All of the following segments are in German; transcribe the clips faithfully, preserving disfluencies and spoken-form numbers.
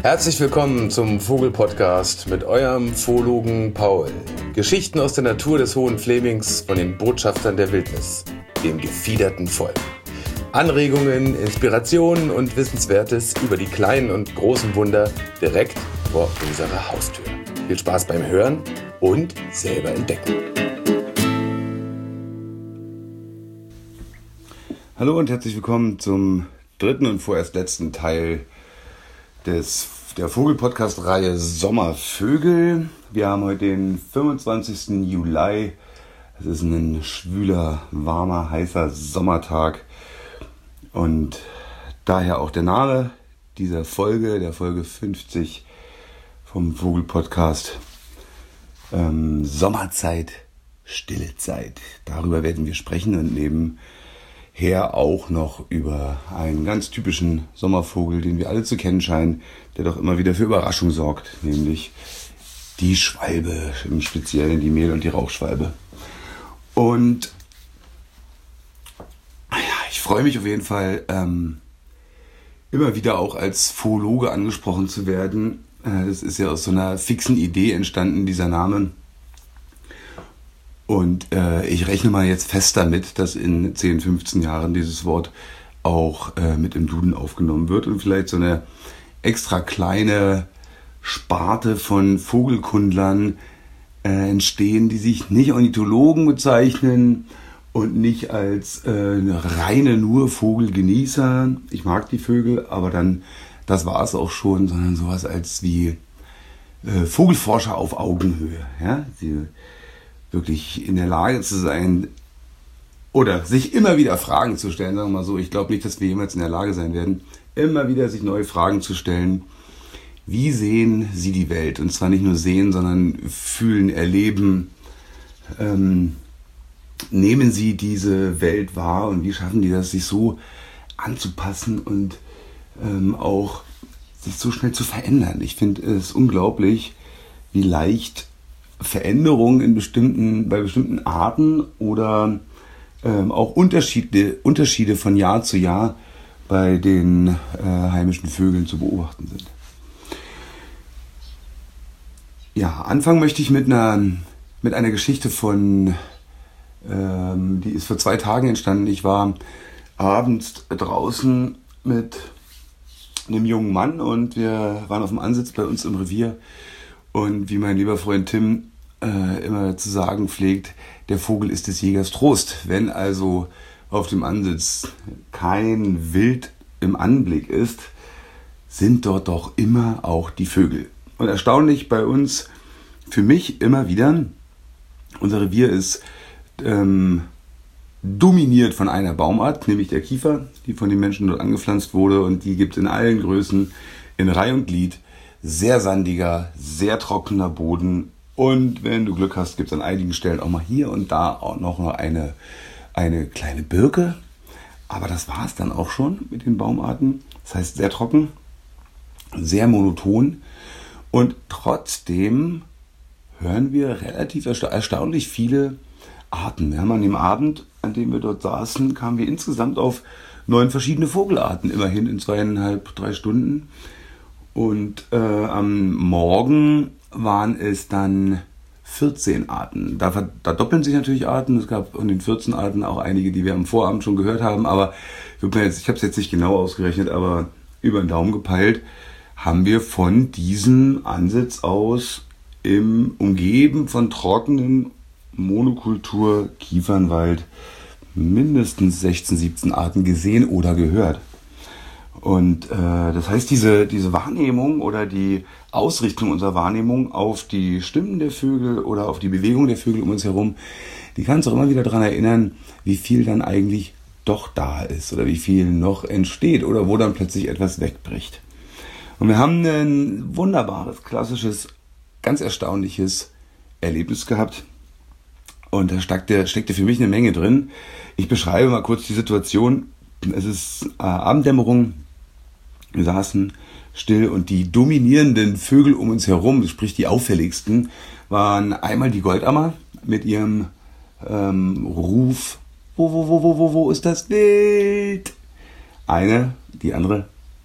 Herzlich willkommen zum Vogel-Podcast mit eurem Zoologen Paul. Geschichten aus der Natur des Hohen Flemings von den Botschaftern der Wildnis, dem gefiederten Volk. Anregungen, Inspirationen und Wissenswertes über die kleinen und großen Wunder direkt vor unserer Haustür. Viel Spaß beim Hören und selber entdecken. Hallo und herzlich willkommen zum dritten und vorerst letzten Teil des, der Vogel-Podcast-Reihe Sommervögel. Wir haben heute den fünfundzwanzigsten Juli. Es ist ein schwüler, warmer, heißer Sommertag. Und daher auch der Name dieser Folge, der Folge fünfzig vom Vogel-Podcast. Ähm, Sommerzeit, stille Zeit. Darüber werden wir sprechen und nebenher auch noch über einen ganz typischen Sommervogel, den wir alle zu kennen scheinen, der doch immer wieder für Überraschung sorgt, nämlich die Schwalbe, im Speziellen die Mehl- und die Rauchschwalbe. Und ja, ich freue mich auf jeden Fall, ähm, immer wieder auch als Zoologe angesprochen zu werden. Äh, das ist ja aus so einer fixen Idee entstanden, dieser Name. Und äh, ich rechne mal jetzt fest damit, dass in zehn, fünfzehn Jahren dieses Wort auch äh, mit im Duden aufgenommen wird und vielleicht so eine extra kleine Sparte von Vogelkundlern äh, entstehen, die sich nicht Ornithologen bezeichnen und nicht als äh, reine nur Vogelgenießer. Ich mag die Vögel, aber dann, das war es auch schon, sondern sowas als wie äh, Vogelforscher auf Augenhöhe. Ja? Die, wirklich in der Lage zu sein oder sich immer wieder Fragen zu stellen, sagen wir mal so. Ich glaube nicht, dass wir jemals in der Lage sein werden, immer wieder sich neue Fragen zu stellen. Wie sehen Sie die Welt? Und zwar nicht nur sehen, sondern fühlen, erleben. Ähm, nehmen Sie diese Welt wahr und wie schaffen die das, sich so anzupassen und ähm, auch sich so schnell zu verändern? Ich finde es unglaublich, wie leicht Veränderungen in bestimmten, bei bestimmten Arten oder ähm, auch Unterschiede, Unterschiede von Jahr zu Jahr bei den äh, heimischen Vögeln zu beobachten sind. Ja, anfangen möchte ich mit einer, mit einer Geschichte von, ähm, die ist vor zwei Tagen entstanden. Ich war abends draußen mit einem jungen Mann und wir waren auf dem Ansitz bei uns im Revier. Und wie mein lieber Freund Tim äh, immer zu sagen pflegt, der Vogel ist des Jägers Trost. Wenn also auf dem Ansitz kein Wild im Anblick ist, sind dort doch immer auch die Vögel. Und erstaunlich bei uns, für mich immer wieder, unser Revier ist ähm, dominiert von einer Baumart, nämlich der Kiefer, die von den Menschen dort angepflanzt wurde und die gibt es in allen Größen, in Reih und Glied. Sehr sandiger, sehr trockener Boden und wenn du Glück hast, gibt es an einigen Stellen auch mal hier und da auch noch eine, eine kleine Birke. Aber das war es dann auch schon mit den Baumarten. Das heißt sehr trocken, sehr monoton und trotzdem hören wir relativ ersta- erstaunlich viele Arten. Wir haben an dem Abend, an dem wir dort saßen, kamen wir insgesamt auf neun verschiedene Vogelarten, immerhin in zweieinhalb, drei Stunden. Und äh, am Morgen waren es dann vierzehn Arten. Da, da doppeln sich natürlich Arten. Es gab von den vierzehn Arten auch einige, die wir am Vorabend schon gehört haben. Aber ich habe es jetzt nicht genau ausgerechnet, aber über den Daumen gepeilt, haben wir von diesem Ansitz aus im Umgeben von trockenen Monokultur Kiefernwald mindestens sechzehn, siebzehn Arten gesehen oder gehört. Und äh, das heißt, diese, diese Wahrnehmung oder die Ausrichtung unserer Wahrnehmung auf die Stimmen der Vögel oder auf die Bewegung der Vögel um uns herum, die kann uns auch immer wieder daran erinnern, wie viel dann eigentlich doch da ist oder wie viel noch entsteht oder wo dann plötzlich etwas wegbricht. Und wir haben ein wunderbares, klassisches, ganz erstaunliches Erlebnis gehabt. Und da steckte, steckte für mich eine Menge drin. Ich beschreibe mal kurz die Situation. Es ist äh, Abenddämmerung. Wir saßen still und die dominierenden Vögel um uns herum, sprich die auffälligsten, waren einmal die Goldammer mit ihrem ähm, Ruf, wo, wo, wo, wo, wo, wo ist das Wild? Eine, die andere,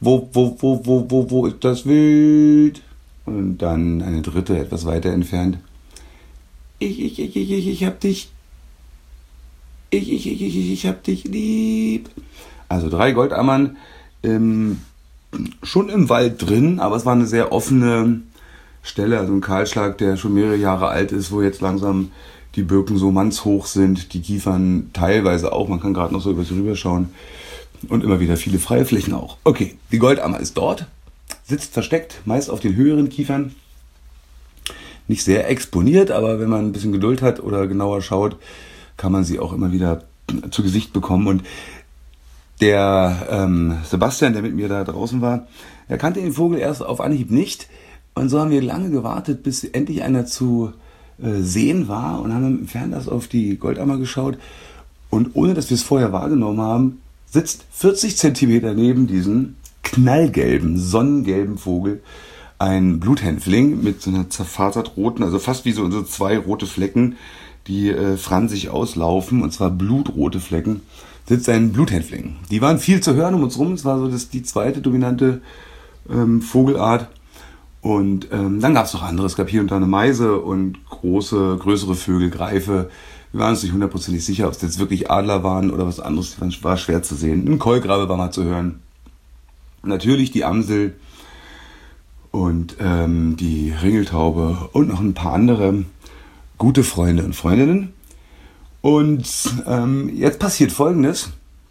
Wo, wo, wo, wo, wo, wo ist das Wild? Und dann eine dritte, etwas weiter entfernt. Ich, ich, ich, ich, ich, ich hab dich. Ich, ich, ich, ich, ich hab dich lieb. Also drei Goldammern, ähm, schon im Wald drin, aber es war eine sehr offene Stelle, also ein Kahlschlag, der schon mehrere Jahre alt ist, wo jetzt langsam die Birken so mannshoch sind, die Kiefern teilweise auch, man kann gerade noch so über sie rüberschauen und immer wieder viele freie Flächen auch. Okay, die Goldammer ist dort, sitzt versteckt, meist auf den höheren Kiefern, nicht sehr exponiert, aber wenn man ein bisschen Geduld hat oder genauer schaut, kann man sie auch immer wieder zu Gesicht bekommen. Und der ähm, Sebastian, der mit mir da draußen war, er kannte den Vogel erst auf Anhieb nicht. Und so haben wir lange gewartet, bis endlich einer zu äh, sehen war und haben im Fernglas auf die Goldammer geschaut. Und ohne, dass wir es vorher wahrgenommen haben, sitzt vierzig Zentimeter neben diesem knallgelben, sonnengelben Vogel ein Bluthänfling mit so einer zerfasert roten, also fast wie so, so zwei rote Flecken, die äh, fransig auslaufen, und zwar blutrote Flecken, sitzt ein Bluthänfling. Die waren viel zu hören um uns rum, es war so das, die zweite dominante ähm, Vogelart. Und ähm, dann gab es noch andere, es gab hier und da eine Meise und große, größere Vögel, Greife. Wir waren uns nicht hundertprozentig sicher, ob es jetzt wirklich Adler waren oder was anderes, war schwer zu sehen. Ein Keulgrabe war mal zu hören. Natürlich die Amsel und ähm, die Ringeltaube und noch ein paar andere gute Freunde und Freundinnen. Und ähm, jetzt passiert Folgendes.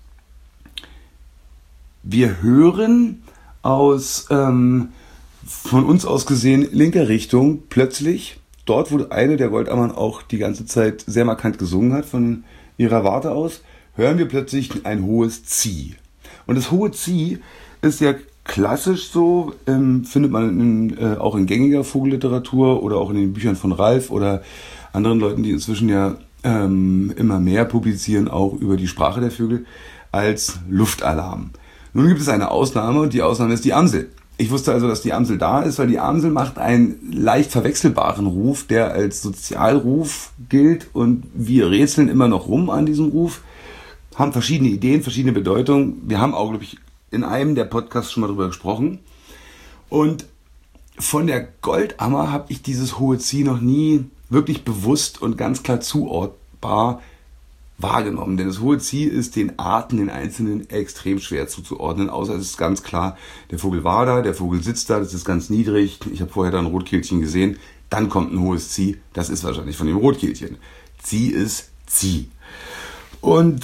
Wir hören aus... Ähm, von uns aus gesehen linker Richtung plötzlich, dort wo eine der Goldammern auch die ganze Zeit sehr markant gesungen hat, von ihrer Warte aus, hören wir plötzlich ein hohes Zieh. Und das hohe Zieh ist ja klassisch so, ähm, findet man in, äh, auch in gängiger Vogelliteratur oder auch in den Büchern von Ralf oder anderen Leuten, die inzwischen ja ähm, immer mehr publizieren, auch über die Sprache der Vögel, als Luftalarm. Nun gibt es eine Ausnahme und die Ausnahme ist die Amsel. Ich wusste also, dass die Amsel da ist, weil die Amsel macht einen leicht verwechselbaren Ruf, der als Sozialruf gilt, und wir rätseln immer noch rum an diesem Ruf, haben verschiedene Ideen, verschiedene Bedeutungen. Wir haben auch, glaube ich, in einem der Podcasts schon mal drüber gesprochen. Und von der Goldammer habe ich dieses hohe Zieh noch nie wirklich bewusst und ganz klar zuordnbar wahrgenommen, denn das hohe Zieh ist den Arten, den einzelnen, extrem schwer zuzuordnen, außer es ist ganz klar, der Vogel war da, der Vogel sitzt da, das ist ganz niedrig, ich habe vorher da ein Rotkehlchen gesehen, dann kommt ein hohes Zieh, das ist wahrscheinlich von dem Rotkehlchen. Zieh ist Zieh. Und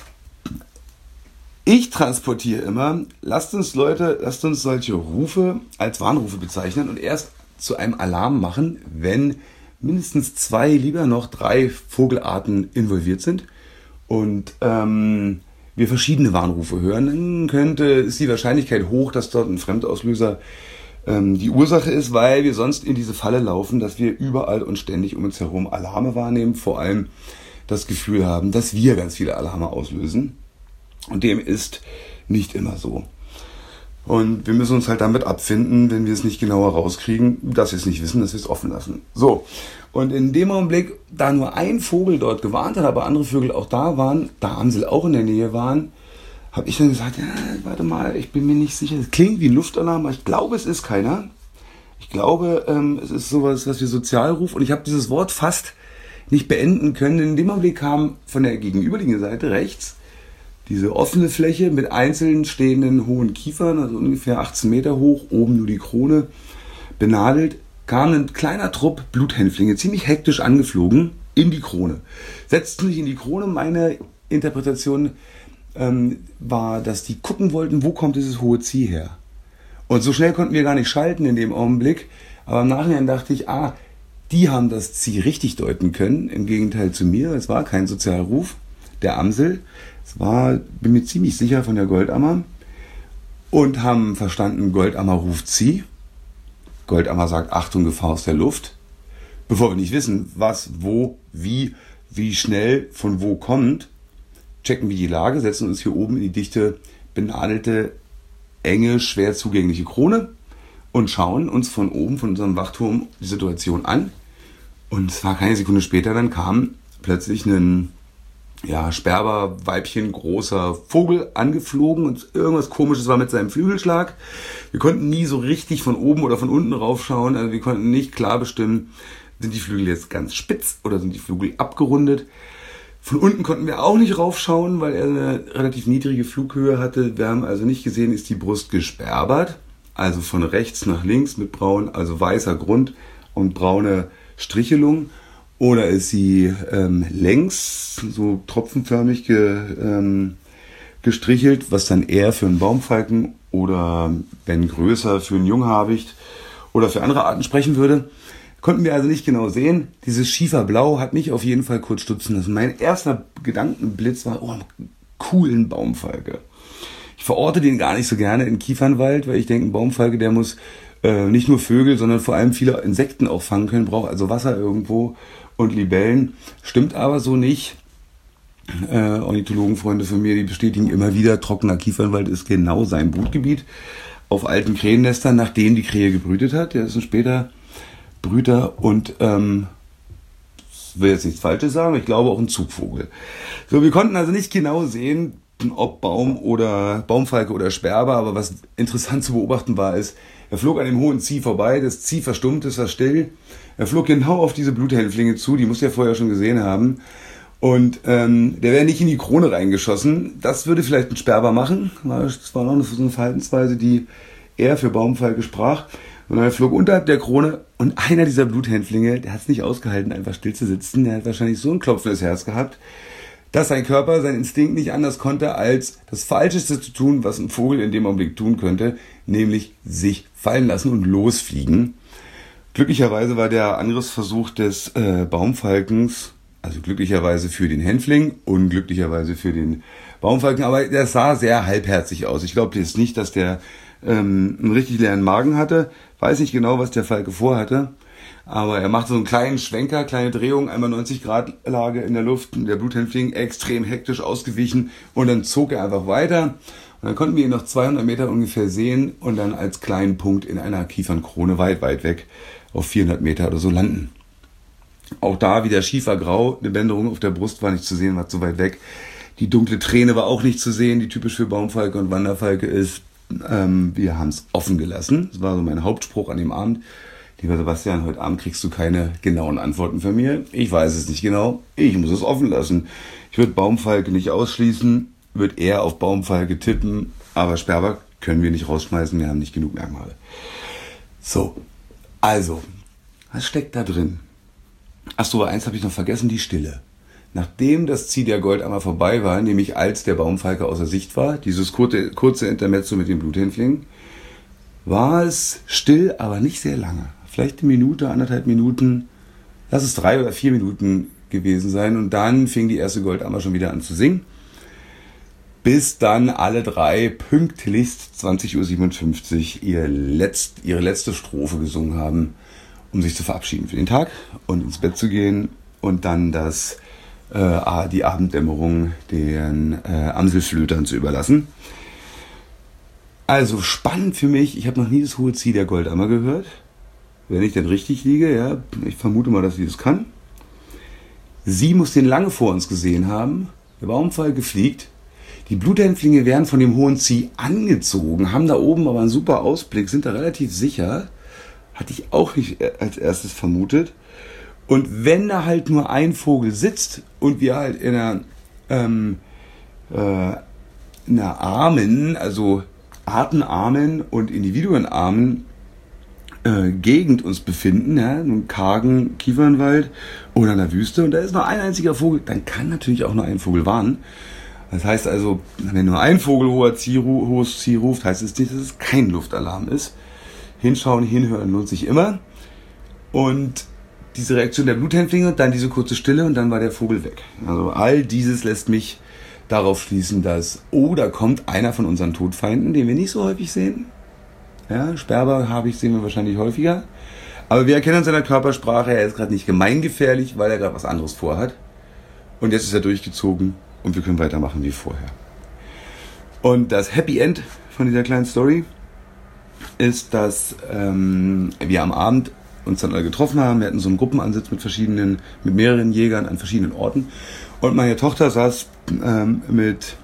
ich transportiere immer, lasst uns Leute, lasst uns solche Rufe als Warnrufe bezeichnen und erst zu einem Alarm machen, wenn mindestens zwei, lieber noch drei Vogelarten involviert sind und ähm, wir verschiedene Warnrufe hören, dann könnte, ist die Wahrscheinlichkeit hoch, dass dort ein Fremdauslöser ähm, die Ursache ist, weil wir sonst in diese Falle laufen, dass wir überall und ständig um uns herum Alarme wahrnehmen, vor allem das Gefühl haben, dass wir ganz viele Alarme auslösen, und dem ist nicht immer so. Und wir müssen uns halt damit abfinden, wenn wir es nicht genauer rauskriegen, dass wir es nicht wissen, dass wir es offen lassen. So, und in dem Augenblick, da nur ein Vogel dort gewarnt hat, aber andere Vögel auch da waren, da Amsel auch in der Nähe waren, habe ich dann gesagt, ja, warte mal, ich bin mir nicht sicher. Das klingt wie ein Luftalarm, aber ich glaube, es ist keiner. Ich glaube, ähm, es ist sowas, was wir Sozialruf, und ich habe dieses Wort fast nicht beenden können. In dem Augenblick kam von der gegenüberliegenden Seite rechts diese offene Fläche mit einzeln stehenden hohen Kiefern, also ungefähr achtzehn Meter hoch, oben nur die Krone benadelt, kam ein kleiner Trupp Bluthänflinge, ziemlich hektisch angeflogen, in die Krone. Setzten sich in die Krone. Meine Interpretation ähm, war, dass die gucken wollten, wo kommt dieses hohe Zieh her. Und so schnell konnten wir gar nicht schalten in dem Augenblick, aber im Nachhinein dachte ich, ah, die haben das Zieh richtig deuten können, im Gegenteil zu mir, es war kein Sozialruf der Amsel, es war, bin mir ziemlich sicher, von der Goldammer, und haben verstanden, Goldammer ruft Zieh. Goldammer sagt, Achtung, Gefahr aus der Luft. Bevor wir nicht wissen, was, wo, wie, wie schnell, von wo kommt, checken wir die Lage, setzen uns hier oben in die dichte, benadelte, enge, schwer zugängliche Krone und schauen uns von oben, von unserem Wachturm, die Situation an. Und es war keine Sekunde später, dann kam plötzlich ein ja, Sperber, Weibchen, großer Vogel angeflogen und irgendwas Komisches war mit seinem Flügelschlag. Wir konnten nie so richtig von oben oder von unten raufschauen, also wir konnten nicht klar bestimmen, sind die Flügel jetzt ganz spitz oder sind die Flügel abgerundet. Von unten konnten wir auch nicht raufschauen, weil er eine relativ niedrige Flughöhe hatte. Wir haben also nicht gesehen, ist die Brust gesperbert, also von rechts nach links mit braun, also weißer Grund und braune Strichelung. Oder ist sie ähm, längs, so tropfenförmig ge, ähm, gestrichelt, was dann eher für einen Baumfalken oder, wenn größer, für einen Junghabicht oder für andere Arten sprechen würde. Konnten wir also nicht genau sehen. Dieses Schieferblau hat mich auf jeden Fall kurz stutzen lassen. Mein erster Gedankenblitz war, oh, coolen Baumfalke. Ich verorte den gar nicht so gerne in Kiefernwald, weil ich denke, ein Baumfalke, der muss äh, nicht nur Vögel, sondern vor allem viele Insekten auch fangen können, braucht also Wasser irgendwo und Libellen. Stimmt aber so nicht. Äh, Ornithologenfreunde von mir, die bestätigen immer wieder, trockener Kiefernwald ist genau sein Brutgebiet. Auf alten Krähennestern, nachdem die Krähe gebrütet hat. Der ist ein später Brüter und ähm, ich will jetzt nichts Falsches sagen, aber ich glaube auch ein Zugvogel. So, wir konnten also nicht genau sehen, ob Baum oder Baumfalke oder Sperber, aber was interessant zu beobachten war, ist, er flog an dem hohen Zieh vorbei, das Zieh verstummt, es war still. Er flog genau auf diese Bluthänflinge zu, die musst du ja vorher schon gesehen haben. Und ähm, der wäre nicht in die Krone reingeschossen. Das würde vielleicht ein Sperber machen. Das war noch eine, so eine Verhaltensweise, die eher für Baumfalke sprach. Und er flog unterhalb der Krone und einer dieser Bluthänflinge, der hat es nicht ausgehalten, einfach still zu sitzen. Der hat wahrscheinlich so ein klopfendes Herz gehabt, dass sein Körper, sein Instinkt nicht anders konnte, als das Falscheste zu tun, was ein Vogel in dem Augenblick tun könnte, nämlich sich fallen lassen und losfliegen. Glücklicherweise war der Angriffsversuch des äh, Baumfalkens, also glücklicherweise für den Hänfling, unglücklicherweise für den Baumfalken, aber der sah sehr halbherzig aus. Ich glaube jetzt nicht, dass der ähm, einen richtig leeren Magen hatte. Weiß nicht genau, was der Falke vorhatte, aber er machte so einen kleinen Schwenker, kleine Drehung, einmal neunzig Grad Lage in der Luft, und der Bluthänfling extrem hektisch ausgewichen und dann zog er einfach weiter. Und dann konnten wir ihn noch zweihundert Meter ungefähr sehen und dann als kleinen Punkt in einer Kiefernkrone weit, weit weg auf vierhundert Meter oder so landen. Auch da wieder schiefergrau, eine Bänderung auf der Brust war nicht zu sehen, war zu weit weg. Die dunkle Träne war auch nicht zu sehen, die typisch für Baumfalke und Wanderfalke ist. Ähm, wir haben es offen gelassen. Das war so mein Hauptspruch an dem Abend. Lieber Sebastian, heute Abend kriegst du keine genauen Antworten von mir. Ich weiß es nicht genau. Ich muss es offen lassen. Ich würde Baumfalke nicht ausschließen, würde eher auf Baumfalke tippen, aber Sperber können wir nicht rausschmeißen, wir haben nicht genug Merkmale. So, also, was steckt da drin? Achso, eins habe ich noch vergessen, die Stille. Nachdem das Zieh der Goldammer vorbei war, nämlich als der Baumfalke außer Sicht war, dieses kurze, kurze Intermezzo mit den Bluthänflingen, war es still, aber nicht sehr lange. Vielleicht eine Minute, anderthalb Minuten, lass es drei oder vier Minuten gewesen sein. Und dann fing die erste Goldammer schon wieder an zu singen, bis dann alle drei pünktlichst zwanzig Uhr siebenundfünfzig ihr letzt, ihre letzte Strophe gesungen haben, um sich zu verabschieden für den Tag und ins Bett zu gehen und dann das, äh, die Abenddämmerung den äh, Amselflötern zu überlassen. Also spannend für mich, ich habe noch nie das hohe Zieh der Goldammer gehört. Wenn ich denn richtig liege, ja, ich vermute mal, dass sie das kann. Sie muss den lange vor uns gesehen haben, der Baumfalke fliegt. Die Bluthänflinge werden von dem hohen Zieh angezogen, haben da oben aber einen super Ausblick, sind da relativ sicher. Hatte ich auch nicht als erstes vermutet. Und wenn da halt nur ein Vogel sitzt und wir halt in einer, ähm, äh, in einer armen, also artenarmen und individuenarmen äh, Gegend uns befinden, ja, in einem kargen Kiefernwald oder in der Wüste und da ist nur ein einziger Vogel, dann kann natürlich auch nur ein Vogel warnen. Das heißt also, wenn nur ein Vogel hohes Zieh, hohes Zieh ruft, heißt es nicht, dass es kein Luftalarm ist. Hinschauen, hinhören lohnt sich immer. Und diese Reaktion der Bluthänflinge, dann diese kurze Stille und dann war der Vogel weg. Also all dieses lässt mich darauf schließen, dass, oh, da kommt einer von unseren Todfeinden, den wir nicht so häufig sehen. Ja, Sperber habe ich sehen wir wahrscheinlich häufiger. Aber wir erkennen an seiner Körpersprache, er ist gerade nicht gemeingefährlich, weil er gerade was anderes vorhat. Und jetzt ist er durchgezogen und wir können weitermachen wie vorher. Und das Happy End von dieser kleinen Story ist, dass ähm, wir am Abend uns dann alle getroffen haben. Wir hatten so einen Gruppenansitz mit verschiedenen, mit mehreren Jägern an verschiedenen Orten. Und meine Tochter saß ähm, mit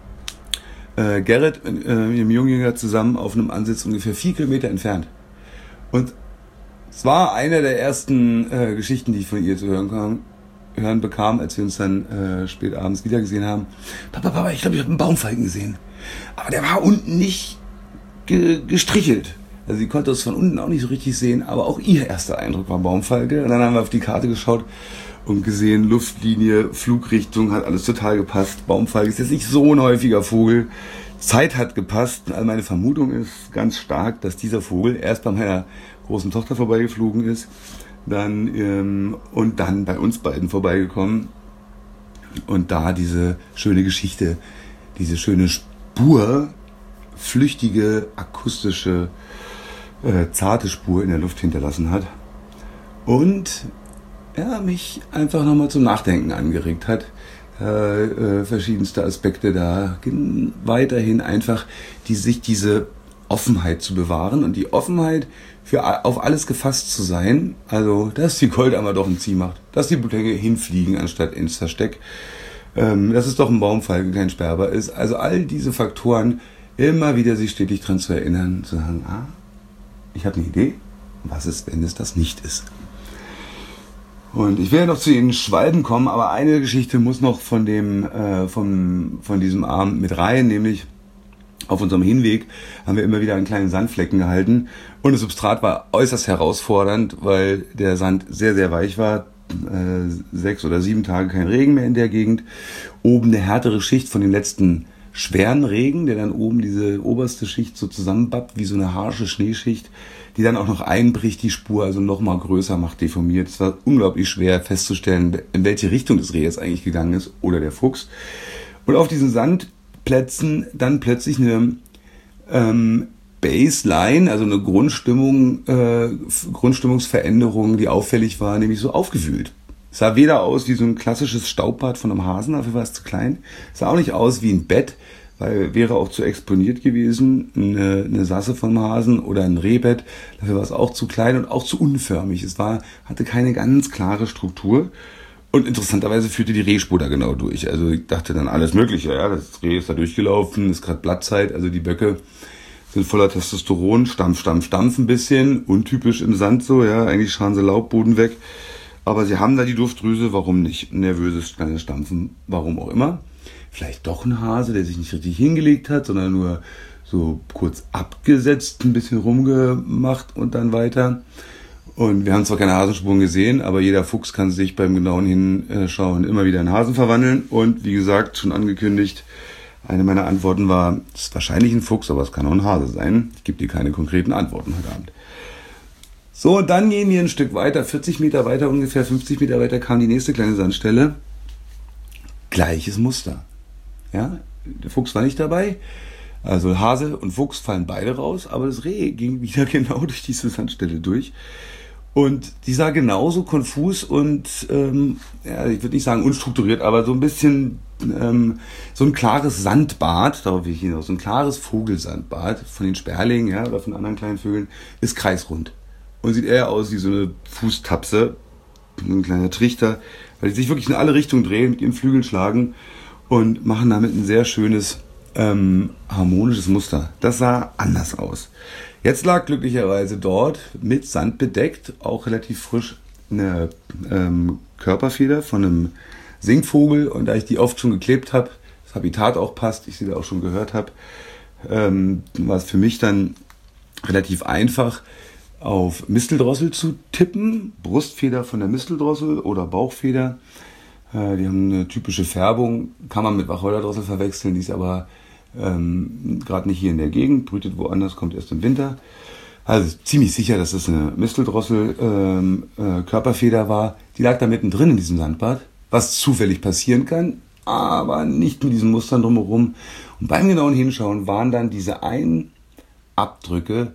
äh, Gerrit, äh, ihrem Jungjäger, zusammen auf einem Ansitz ungefähr vier Kilometer entfernt. Und es war eine der ersten äh, Geschichten, die ich von ihr zu hören kam, hören bekam, als wir uns dann äh, spät abends wieder gesehen haben. Papa, Papa, ich glaube, ich habe einen Baumfalken gesehen. Aber der war unten nicht ge- gestrichelt. Also sie konnte es von unten auch nicht so richtig sehen, aber auch ihr erster Eindruck war Baumfalke. Und dann haben wir auf die Karte geschaut und gesehen, Luftlinie, Flugrichtung, hat alles total gepasst. Baumfalke ist jetzt nicht so ein häufiger Vogel. Zeit hat gepasst. Also meine Vermutung ist ganz stark, dass dieser Vogel erst bei meiner großen Tochter vorbeigeflogen ist, dann ähm, und dann bei uns beiden vorbeigekommen und da diese schöne Geschichte, diese schöne Spur, flüchtige, akustische, äh, zarte Spur in der Luft hinterlassen hat und ja, mich einfach nochmal zum Nachdenken angeregt hat. Äh, äh, verschiedenste Aspekte da, weiterhin einfach die, sich diese Offenheit zu bewahren und die Offenheit für auf alles gefasst zu sein, also dass die Goldammer doch ein Zieh macht, dass die Blutegge hinfliegen anstatt ins Versteck, ähm, dass es doch ein Baumfalken kein Sperber ist, also all diese Faktoren immer wieder sich stetig dran zu erinnern, zu sagen, ah, ich habe eine Idee, was ist, wenn es das nicht ist. Und ich will ja noch zu den Schwalben kommen, aber eine Geschichte muss noch von dem, äh, von, von diesem Abend mit rein, nämlich auf unserem Hinweg haben wir immer wieder einen kleinen Sandflecken gehalten und das Substrat war äußerst herausfordernd, weil der Sand sehr, sehr weich war. Äh, sechs oder sieben Tage kein Regen mehr in der Gegend. Oben eine härtere Schicht von dem letzten schweren Regen, der dann oben diese oberste Schicht so zusammenbappt, wie so eine harsche Schneeschicht, die dann auch noch einbricht, die Spur also noch mal größer macht, deformiert. Es war unglaublich schwer festzustellen, in welche Richtung das Reh jetzt eigentlich gegangen ist oder der Fuchs. Und auf diesen Sandplätzen dann plötzlich eine ähm, Baseline, also eine Grundstimmung, äh, Grundstimmungsveränderung, die auffällig war, nämlich so aufgewühlt. Es sah weder aus wie so ein klassisches Staubbad von einem Hasen, dafür war es zu klein. Es sah auch nicht aus wie ein Bett, weil wäre auch zu exponiert gewesen, eine, eine Sasse vom Hasen oder ein Rehbett, dafür war es auch zu klein und auch zu unförmig. Es war, hatte keine ganz klare Struktur und interessanterweise führte die Rehspur da genau durch. Also ich dachte dann alles Mögliche, ja, das Reh ist da durchgelaufen, ist gerade Blattzeit, also die Böcke sind voller Testosteron, Stampf, Stampf, Stampf ein bisschen, untypisch im Sand so, ja, eigentlich scharen sie Laubboden weg. Aber sie haben da die Duftdrüse, warum nicht? Nervöses kleines Stampfen, warum auch immer. Vielleicht doch ein Hase, der sich nicht richtig hingelegt hat, sondern nur so kurz abgesetzt, ein bisschen rumgemacht und dann weiter. Und wir haben zwar keine Hasenspuren gesehen, aber jeder Fuchs kann sich beim genauen Hinschauen immer wieder in Hasen verwandeln. Und wie gesagt, schon angekündigt, eine meiner Antworten war, es ist wahrscheinlich ein Fuchs, aber es kann auch ein Hase sein. Ich gebe dir keine konkreten Antworten heute Abend. So, dann gehen wir ein Stück weiter, vierzig Meter weiter, ungefähr fünfzig Meter weiter kam die nächste kleine Sandstelle. Gleiches Muster. Ja, der Fuchs war nicht dabei. Also Hase und Fuchs fallen beide raus, aber das Reh ging wieder genau durch diese Sandstelle durch. Und die sah genauso konfus und, ähm, ja, ich würde nicht sagen unstrukturiert, aber so ein bisschen, ähm, so ein klares Sandbad, darauf will ich hinaus, so ein klares Vogelsandbad von den Sperlingen, ja, oder von anderen kleinen Vögeln, ist kreisrund. Und sieht eher aus wie so eine Fußtapse, ein kleiner Trichter, weil die sich wirklich in alle Richtungen drehen, mit ihren Flügeln schlagen und machen damit ein sehr schönes, ähm, harmonisches Muster. Das sah anders aus. Jetzt lag glücklicherweise dort mit Sand bedeckt, auch relativ frisch, eine ähm, Körperfeder von einem Singvogel. Und da ich die oft schon geklebt habe, das Habitat auch passt, ich sie da auch schon gehört habe, ähm, war es für mich dann relativ einfach, auf Misteldrossel zu tippen, Brustfeder von der Misteldrossel oder Bauchfeder. Äh, die haben eine typische Färbung, kann man mit Wacholderdrossel verwechseln, die ist aber ähm, gerade nicht hier in der Gegend, brütet woanders, kommt erst im Winter. Also ziemlich sicher, dass das eine Misteldrossel ähm, äh, Körperfeder war. Die lag da mittendrin in diesem Sandbad, was zufällig passieren kann, aber nicht mit diesen Mustern drumherum. Und beim genauen Hinschauen waren dann diese einen Abdrücke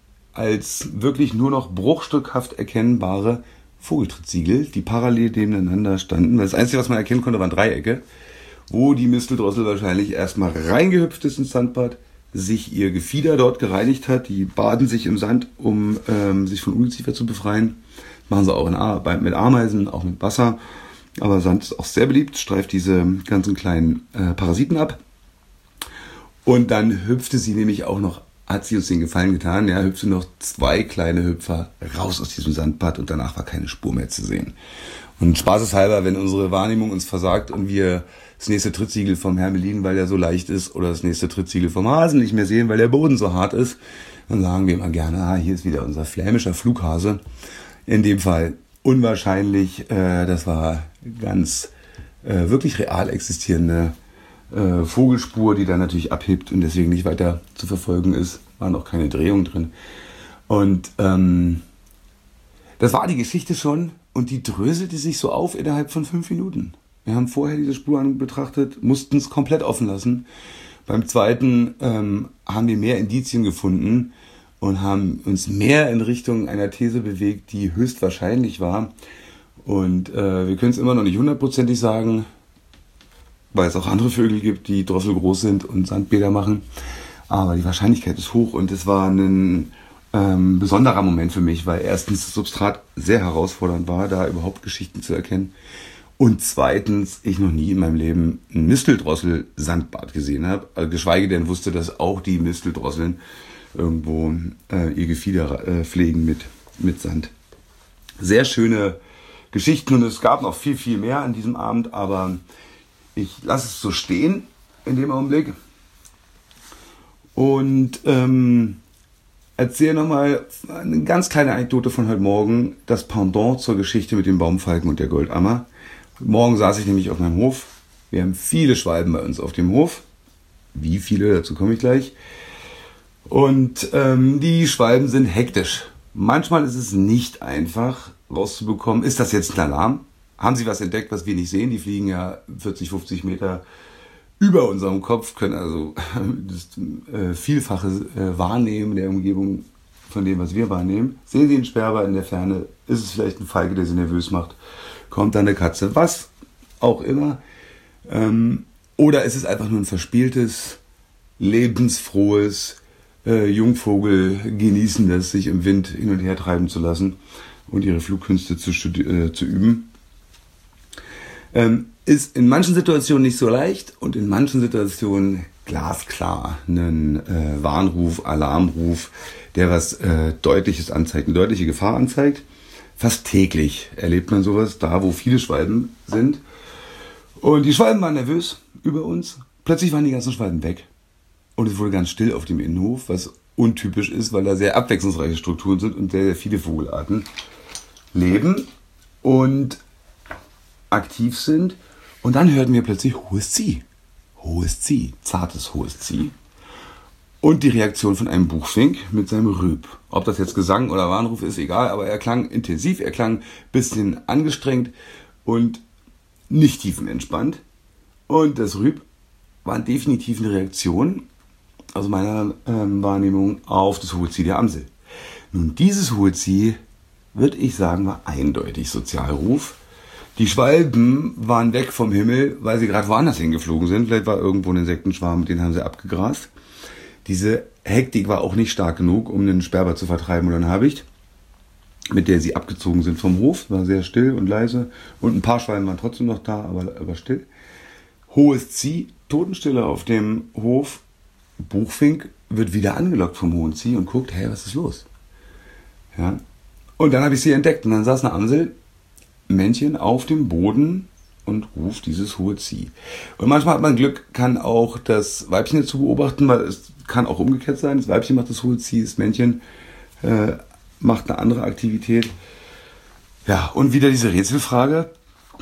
als wirklich nur noch bruchstückhaft erkennbare Vogeltrittsiegel, die parallel nebeneinander standen. Weil das Einzige, was man erkennen konnte, waren Dreiecke, wo die Misteldrossel wahrscheinlich erstmal reingehüpft ist ins Sandbad, sich ihr Gefieder dort gereinigt hat. Die baden sich im Sand, um ähm, sich von Ungeziefer zu befreien. Machen sie auch in Ar- mit Ameisen, auch mit Wasser. Aber Sand ist auch sehr beliebt, streift diese ganzen kleinen äh, Parasiten ab. Und dann hüpfte sie nämlich auch noch, hat sie uns den Gefallen getan, ja, hüpfte noch zwei kleine Hüpfer raus aus diesem Sandbad und danach war keine Spur mehr zu sehen. Und spaßeshalber, wenn unsere Wahrnehmung uns versagt und wir das nächste Trittsiegel vom Hermelin, weil der so leicht ist, oder das nächste Trittsiegel vom Hasen nicht mehr sehen, weil der Boden so hart ist, dann sagen wir immer gerne, ah, hier ist wieder unser flämischer Flughase. In dem Fall unwahrscheinlich, äh, das war ganz äh, wirklich real existierende äh, Vogelspur, die dann natürlich abhebt und deswegen nicht weiter zu verfolgen ist. Waren auch keine Drehungen drin. Und ähm, das war die Geschichte schon und die dröselte sich so auf innerhalb von fünf Minuten. Wir haben vorher diese Spur betrachtet, mussten es komplett offen lassen. Beim zweiten ähm, haben wir mehr Indizien gefunden und haben uns mehr in Richtung einer These bewegt, die höchstwahrscheinlich war. Und äh, wir können es immer noch nicht hundertprozentig sagen, weil es auch andere Vögel gibt, die drosselgroß sind und Sandbäder machen. Aber die Wahrscheinlichkeit ist hoch und es war ein ähm, besonderer Moment für mich, weil erstens das Substrat sehr herausfordernd war, da überhaupt Geschichten zu erkennen. Und zweitens, ich noch nie in meinem Leben ein Misteldrossel-Sandbad gesehen habe, also geschweige denn wusste, dass auch die Misteldrosseln irgendwo äh, ihr Gefieder äh, pflegen mit, mit Sand. Sehr schöne Geschichten und es gab noch viel, viel mehr an diesem Abend, aber ich lasse es so stehen in dem Augenblick und ähm, erzähle nochmal eine ganz kleine Anekdote von heute Morgen, das Pendant zur Geschichte mit dem Baumfalken und der Goldammer. Morgen saß ich nämlich auf meinem Hof. Wir haben viele Schwalben bei uns auf dem Hof. Wie viele, dazu komme ich gleich. Und ähm, die Schwalben sind hektisch. Manchmal ist es nicht einfach rauszubekommen, ist das jetzt ein Alarm? Haben sie was entdeckt, was wir nicht sehen? Die fliegen ja vierzig, fünfzig Meter über unserem Kopf, können also das äh, Vielfache äh, wahrnehmen der Umgebung von dem, was wir wahrnehmen. Sehen sie einen Sperber in der Ferne? Ist es vielleicht ein Falke, der sie nervös macht? Kommt da eine Katze? Was auch immer. Ähm, oder ist es einfach nur ein verspieltes, lebensfrohes äh, Jungvogel genießendes, sich im Wind hin und her treiben zu lassen und ihre Flugkünste zu, studi- äh, zu üben? Ähm, ist in manchen Situationen nicht so leicht und in manchen Situationen glasklar. Ein äh, Warnruf, Alarmruf, der was äh, Deutliches anzeigt, eine deutliche Gefahr anzeigt. Fast täglich erlebt man sowas, da wo viele Schwalben sind. Und die Schwalben waren nervös über uns. Plötzlich waren die ganzen Schwalben weg. Und es wurde ganz still auf dem Innenhof, was untypisch ist, weil da sehr abwechslungsreiche Strukturen sind und sehr, sehr viele Vogelarten leben und aktiv sind. Und dann hörten wir plötzlich hohes Zieh. Hohes Zieh, zartes hohes Zieh. Und die Reaktion von einem Buchfink mit seinem Rüb. Ob das jetzt Gesang oder Warnruf ist, egal, aber er klang intensiv, er klang ein bisschen angestrengt und nicht tiefenentspannt. Und das Rüb war definitiv eine Reaktion, aus meiner ähm, Wahrnehmung, auf das hohe Zieh der Amsel. Nun, dieses hohe Zieh, würde ich sagen, war eindeutig Sozialruf. Die Schwalben waren weg vom Himmel, weil sie gerade woanders hingeflogen sind. Vielleicht war irgendwo ein Insektenschwarm, den haben sie abgegrast. Diese Hektik war auch nicht stark genug, um einen Sperber zu vertreiben oder einen Habicht, mit der sie abgezogen sind vom Hof. War sehr still und leise. Und ein paar Schwalben waren trotzdem noch da, aber, aber still. Hohes Zieh, Totenstille auf dem Hof. Buchfink wird wieder angelockt vom hohen Zieh und guckt, hey, was ist los? Ja. Und dann habe ich sie entdeckt und dann saß eine Amsel, Männchen, auf dem Boden und ruft dieses hohe Zieh. Und manchmal hat man Glück, kann auch das Weibchen dazu beobachten, weil es kann auch umgekehrt sein. Das Weibchen macht das hohe Zieh, das Männchen äh, macht eine andere Aktivität. Ja, und wieder diese Rätselfrage,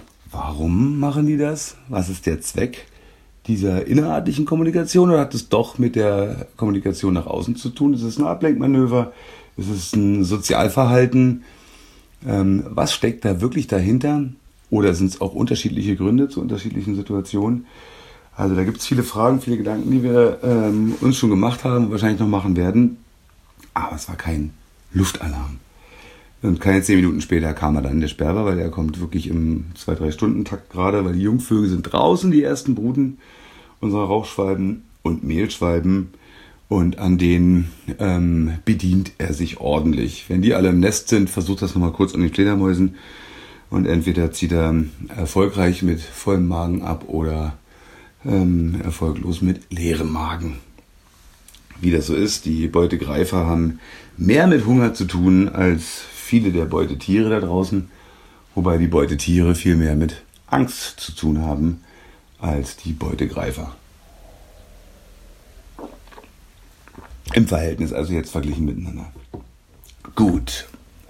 warum machen die das? Was ist der Zweck dieser innerartlichen Kommunikation oder hat es doch mit der Kommunikation nach außen zu tun? Ist es ein Ablenkmanöver? Ist es ein Sozialverhalten? Ähm, was steckt da wirklich dahinter? Oder sind es auch unterschiedliche Gründe zu unterschiedlichen Situationen? Also da gibt es viele Fragen, viele Gedanken, die wir ähm, uns schon gemacht haben und wahrscheinlich noch machen werden. Aber es war kein Luftalarm. Und keine zehn Minuten später kam er dann, der Sperber, weil er kommt wirklich im zwei bis drei Stunden Takt gerade, weil die Jungvögel sind draußen, die ersten Bruten unserer Rauchschwalben und Mehlschwalben. und an denen ähm, bedient er sich ordentlich. Wenn die alle im Nest sind, versucht das nochmal kurz an den Fledermäusen und entweder zieht er erfolgreich mit vollem Magen ab oder ähm, erfolglos mit leerem Magen. Wie das so ist, die Beutegreifer haben mehr mit Hunger zu tun als viele der Beutetiere da draußen, wobei die Beutetiere viel mehr mit Angst zu tun haben als die Beutegreifer. Im Verhältnis also jetzt verglichen miteinander. Gut.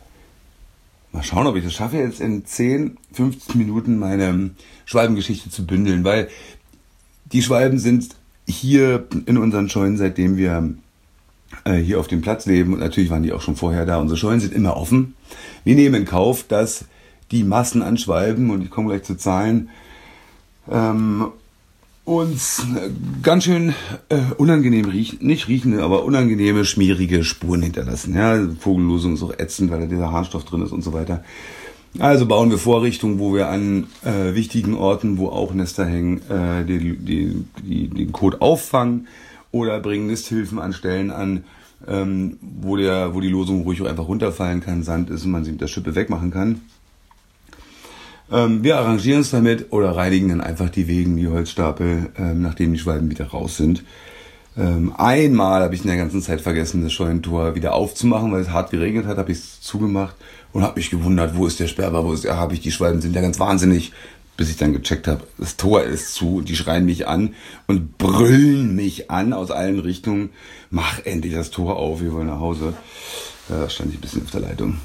Mal schauen, ob ich das schaffe, jetzt in zehn, fünfzehn Minuten meine Schwalbengeschichte zu bündeln, weil die Schwalben sind hier in unseren Scheunen, seitdem wir äh, hier auf dem Platz leben, und natürlich waren die auch schon vorher da, unsere Scheunen sind immer offen. Wir nehmen in Kauf, dass die Massen an Schwalben, und ich komme gleich zu Zahlen, ähm, uns ganz schön äh, unangenehm riechen, nicht riechende, aber unangenehme, schmierige Spuren hinterlassen. Ja, Vogellosung ist auch ätzend, weil da dieser Harnstoff drin ist und so weiter. Also bauen wir Vorrichtungen, wo wir an äh, wichtigen Orten, wo auch Nester hängen, äh, die, die, die, den Kot auffangen, oder bringen Nisthilfen an Stellen an, ähm, wo, der, wo die Losung ruhig auch einfach runterfallen kann, Sand ist und man sie mit der Schippe wegmachen kann. Ähm, wir arrangieren uns damit oder reinigen dann einfach die Wegen, die Holzstapel, ähm, nachdem die Schwalben wieder raus sind. Ähm, einmal habe ich in der ganzen Zeit vergessen, das Scheunentor wieder aufzumachen, weil es hart geregnet hat, habe ich es zugemacht und habe mich gewundert, wo ist der Sperber, wo ist der, habe ich, die Schwalben sind ja ganz wahnsinnig, bis ich dann gecheckt habe, das Tor ist zu, die schreien mich an und brüllen mich an aus allen Richtungen, mach endlich das Tor auf, wir wollen nach Hause. Da stand ich ein bisschen auf der Leitung.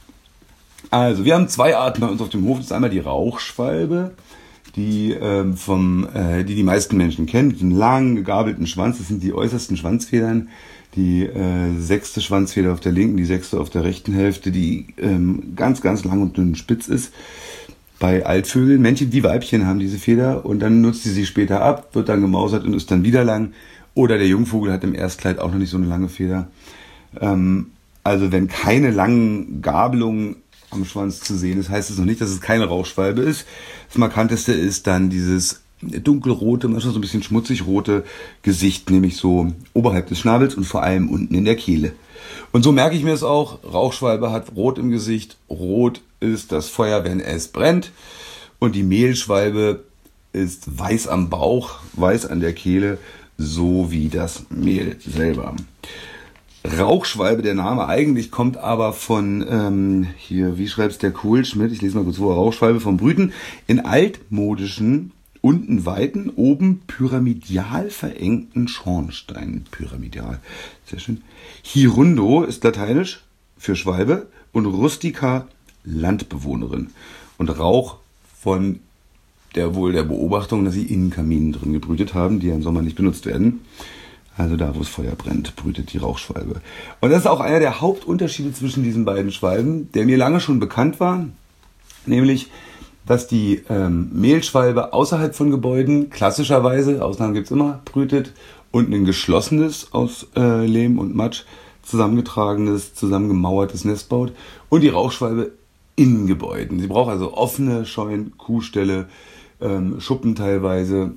Also, wir haben zwei Arten bei uns auf dem Hof. Das ist einmal die Rauchschwalbe, die, ähm, vom, äh, die die meisten Menschen kennen, mit einem langen, gegabelten Schwanz. Das sind die äußersten Schwanzfedern. Die äh, sechste Schwanzfeder auf der linken, die sechste auf der rechten Hälfte, die ähm, ganz, ganz lang und dünn spitz ist. Bei Altvögeln, Männchen wie Weibchen haben diese Feder und dann nutzt sie sie später ab, wird dann gemausert und ist dann wieder lang. Oder der Jungvogel hat im Erstkleid auch noch nicht so eine lange Feder. Ähm, also wenn keine langen Gabelungen am Schwanz zu sehen ist, heißt es noch nicht, dass es keine Rauchschwalbe ist. Das markanteste ist dann dieses dunkelrote, manchmal so ein bisschen schmutzig rote Gesicht, nämlich so oberhalb des Schnabels und vor allem unten in der Kehle. Und so merke ich mir es auch, Rauchschwalbe hat rot im Gesicht, rot ist das Feuer, wenn es brennt, und die Mehlschwalbe ist weiß am Bauch, weiß an der Kehle, so wie das Mehl selber. Rauchschwalbe, der Name eigentlich, kommt aber von, ähm, hier, wie schreibt's der Kohlschmidt, ich lese mal kurz vor, Rauchschwalbe vom Brüten, in altmodischen, unten weiten, oben pyramidal verengten Schornsteinen. Pyramidal, sehr schön. Hirundo ist lateinisch für Schwalbe und rustica Landbewohnerin. Und Rauch von der wohl der Beobachtung, dass sie in Kaminen drin gebrütet haben, die ja im Sommer nicht benutzt werden. Also da, wo es Feuer brennt, brütet die Rauchschwalbe. Und das ist auch einer der Hauptunterschiede zwischen diesen beiden Schwalben, der mir lange schon bekannt war, nämlich, dass die ähm, Mehlschwalbe außerhalb von Gebäuden klassischerweise, Ausnahmen gibt's immer, brütet und ein geschlossenes aus äh, Lehm und Matsch zusammengetragenes, zusammengemauertes Nest baut, und die Rauchschwalbe in Gebäuden. Sie braucht also offene Scheunen, Kuhställe, ähm, Schuppen teilweise,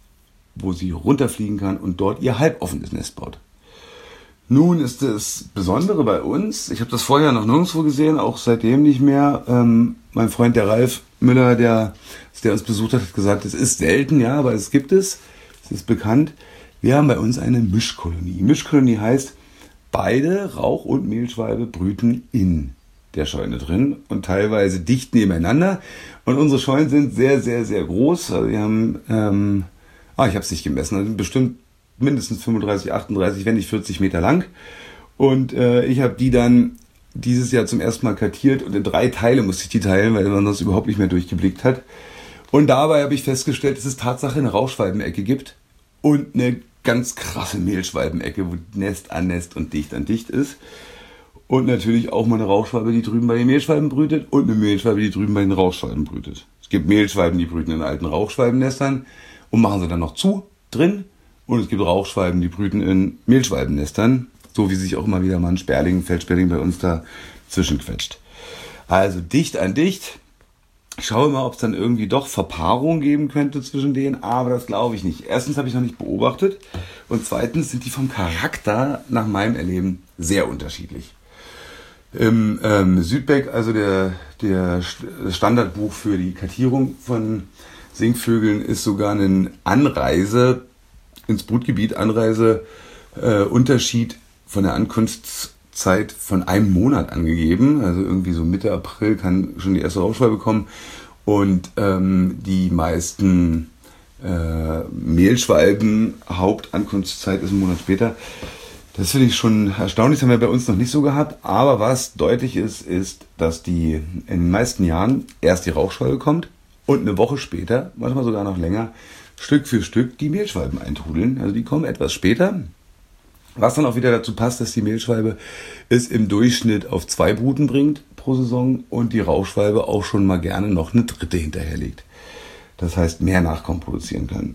wo sie runterfliegen kann und dort ihr halboffenes Nest baut. Nun ist das Besondere bei uns, ich habe das vorher noch nirgendwo gesehen, auch seitdem nicht mehr. Ähm, mein Freund der Ralf Müller, der, der uns besucht hat, hat gesagt, es ist selten, ja, aber es gibt es, es ist bekannt. Wir haben bei uns eine Mischkolonie. Mischkolonie heißt, beide Rauch- und Mehlschwalbe brüten in der Scheune drin und teilweise dicht nebeneinander. Und unsere Scheunen sind sehr, sehr, sehr groß. Also wir haben, ähm, ah, ich habe es nicht gemessen, also bestimmt mindestens fünfunddreißig, achtunddreißig, wenn nicht vierzig Meter lang. Und äh, ich habe die dann dieses Jahr zum ersten Mal kartiert und in drei Teile musste ich die teilen, weil man sonst überhaupt nicht mehr durchgeblickt hat. Und dabei habe ich festgestellt, dass es Tatsache eine Rauchschwalbenecke gibt und eine ganz krasse Mehlschwalbenecke, wo Nest an Nest und dicht an dicht ist. Und natürlich auch mal eine Rauchschwalbe, die drüben bei den Mehlschwalben brütet, und eine Mehlschwalbe, die drüben bei den Rauchschwalben brütet. Es gibt Mehlschwalben, die brüten in alten Rauchschwalbennestern und machen sie dann noch zu, drin. Und es gibt Rauchschwalben, die brüten in Mehlschwalbennestern, so wie sich auch immer wieder mal ein Sperling, Feldsperling bei uns da zwischenquetscht. Also dicht an dicht. Ich schaue mal, ob es dann irgendwie doch Verpaarung geben könnte zwischen denen, aber das glaube ich nicht. Erstens habe ich noch nicht beobachtet und zweitens sind die vom Charakter nach meinem Erleben sehr unterschiedlich. Im ähm, Südbeck, also der, der Standardbuch für die Kartierung von Singvögeln, ist sogar ein Anreise ins Brutgebiet, Anreise äh, Unterschied von der Ankunftszeit von einem Monat angegeben. Also irgendwie so Mitte April kann schon die erste Rauchschwalbe kommen und ähm, die meisten äh, Mehlschwalben Hauptankunftszeit ist ein Monat später. Das finde ich schon erstaunlich, das haben wir bei uns noch nicht so gehabt. Aber was deutlich ist, ist, dass die in den meisten Jahren erst die Rauchschwalbe kommt und eine Woche später, manchmal sogar noch länger, Stück für Stück die Mehlschwalben eintrudeln. Also die kommen etwas später. Was dann auch wieder dazu passt, dass die Mehlschwalbe es im Durchschnitt auf zwei Bruten bringt pro Saison und die Rauchschwalbe auch schon mal gerne noch eine dritte hinterherlegt. Das heißt, mehr Nachkommen produzieren kann.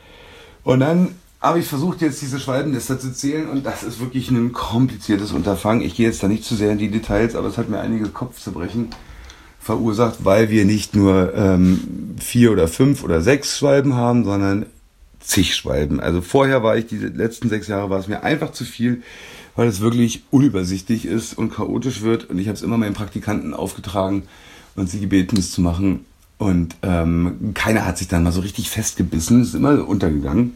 Und dann habe ich versucht, jetzt diese Schwalbennester zu zählen und das ist wirklich ein kompliziertes Unterfangen. Ich gehe jetzt da nicht zu sehr in die Details, aber es hat mir einige Kopfzerbrechen verursacht, weil wir nicht nur ähm, vier oder fünf oder sechs Schwalben haben, sondern zig Schwalben. Also vorher war ich, die letzten sechs Jahre war es mir einfach zu viel, weil es wirklich unübersichtlich ist und chaotisch wird und ich habe es immer meinen Praktikanten aufgetragen und sie gebeten, es zu machen und ähm, keiner hat sich dann mal so richtig festgebissen, es ist immer untergegangen.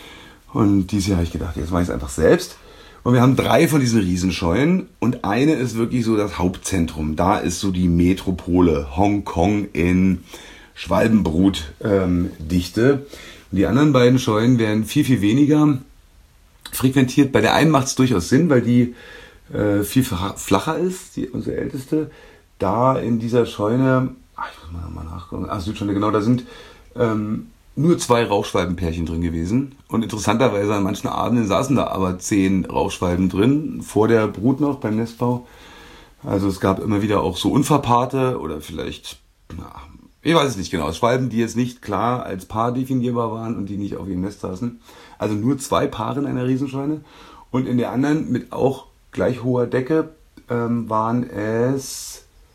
Und dieses Jahr habe ich gedacht, jetzt mache ich es einfach selbst. Und wir haben drei von diesen Riesenscheunen und eine ist wirklich so das Hauptzentrum. Da ist so die Metropole Hongkong in Schwalbenbrutdichte. Ähm, die anderen beiden Scheunen werden viel, viel weniger frequentiert. Bei der einen macht es durchaus Sinn, weil die äh, viel flacher ist, die unsere älteste. Da in dieser Scheune, ach, ich muss mal, mal nachgucken, ach, Südscheune, genau, da sind ähm, nur zwei Rauchschwalbenpärchen drin gewesen. Und interessanterweise an manchen Abenden saßen da aber zehn Rauchschwalben drin, vor der Brut noch beim Nestbau. Also es gab immer wieder auch so unverpaarte oder vielleicht, na, ich weiß es nicht genau, Schwalben, die jetzt nicht klar als Paar definierbar waren und die nicht auf ihrem Nest saßen. Also nur zwei Paare in einer Riesenscheune. Und in der anderen mit auch gleich hoher Decke ähm, waren es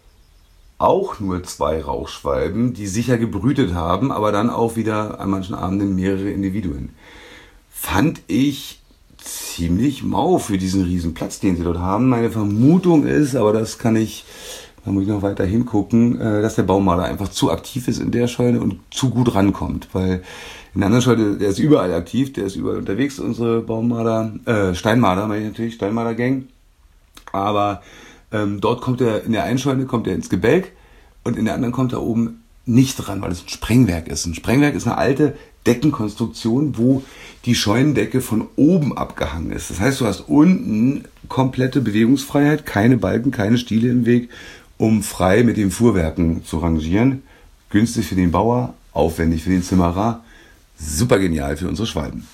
auch nur zwei Rauchschwalben, die sicher gebrütet haben, aber dann auch wieder an manchen Abenden mehrere Individuen. Fand ich ziemlich mau für diesen riesen Platz, den sie dort haben. Meine Vermutung ist, aber das kann ich, da muss ich noch weiter hingucken, dass der Baummarder einfach zu aktiv ist in der Scheune und zu gut rankommt, weil in der anderen Scheune, der ist überall aktiv, der ist überall unterwegs, unsere Baummarder, äh, Steinmarder, meine ich natürlich, Steinmarder-Gang, aber Ähm, dort kommt er, in der einen Scheune kommt er ins Gebälk und in der anderen kommt er oben nicht dran, weil es ein Sprengwerk ist. Ein Sprengwerk ist eine alte Deckenkonstruktion, wo die Scheunendecke von oben abgehangen ist. Das heißt, du hast unten komplette Bewegungsfreiheit, keine Balken, keine Stiele im Weg, um frei mit den Fuhrwerken zu rangieren. Günstig für den Bauer, aufwendig für den Zimmerer, super genial für unsere Schwalben.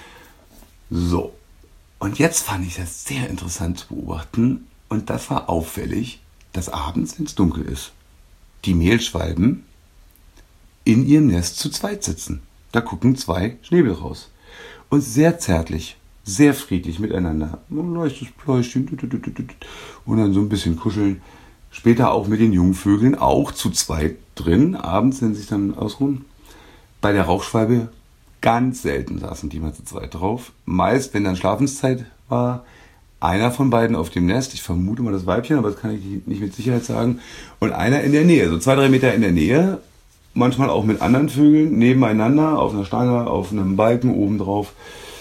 So, und jetzt fand ich das sehr interessant zu beobachten. Und das war auffällig, dass abends, wenn es dunkel ist, die Mehlschwalben in ihrem Nest zu zweit sitzen. Da gucken zwei Schnäbel raus. Und sehr zärtlich, sehr friedlich miteinander. Ein leichtes Pläuschchen und dann so ein bisschen kuscheln. Später auch mit den Jungvögeln, auch zu zweit drin, abends, wenn sie sich dann ausruhen. Bei der Rauchschwalbe ganz selten saßen die mal zu zweit drauf. Meist, wenn dann Schlafenszeit war, einer von beiden auf dem Nest, ich vermute mal das Weibchen, aber das kann ich nicht mit Sicherheit sagen, und einer in der Nähe, so zwei, drei Meter in der Nähe, manchmal auch mit anderen Vögeln, nebeneinander, auf einer Stange, auf einem Balken obendrauf,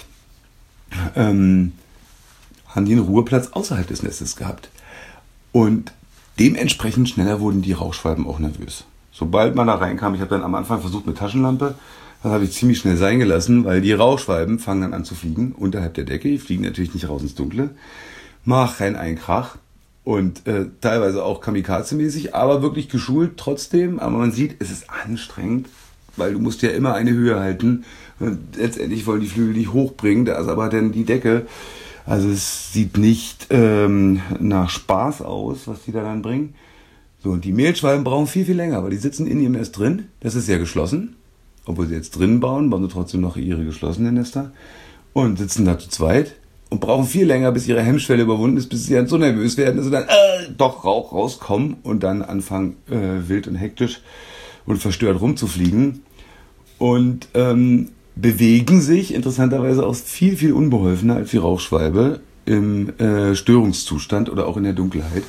ähm, haben die einen Ruheplatz außerhalb des Nestes gehabt. Und dementsprechend schneller wurden die Rauchschwalben auch nervös. Sobald man da reinkam, ich habe dann am Anfang versucht mit Taschenlampe, das habe ich ziemlich schnell sein gelassen, weil die Rauchschwalben fangen dann an zu fliegen unterhalb der Decke. Die fliegen natürlich nicht raus ins Dunkle, machen einen Krach und äh, teilweise auch kamikaze-mäßig, aber wirklich geschult trotzdem. Aber man sieht, es ist anstrengend, weil du musst ja immer eine Höhe halten. Und letztendlich wollen die Flügel dich hochbringen, da ist aber dann die Decke. Also es sieht nicht ähm, nach Spaß aus, was die da dann bringen. So, und die Mehlschwalben brauchen viel, viel länger, weil die sitzen in ihrem Nest drin. Das ist ja geschlossen. Obwohl sie jetzt drin bauen, bauen sie trotzdem noch ihre geschlossenen Nester und sitzen da zu zweit und brauchen viel länger, bis ihre Hemmschwelle überwunden ist, bis sie dann so nervös werden, dass sie dann äh, doch Rauch rauskommen und dann anfangen, äh, wild und hektisch und verstört rumzufliegen. Und ähm, bewegen sich interessanterweise auch viel, viel unbeholfener als die Rauchschwalbe im äh, Störungszustand oder auch in der Dunkelheit.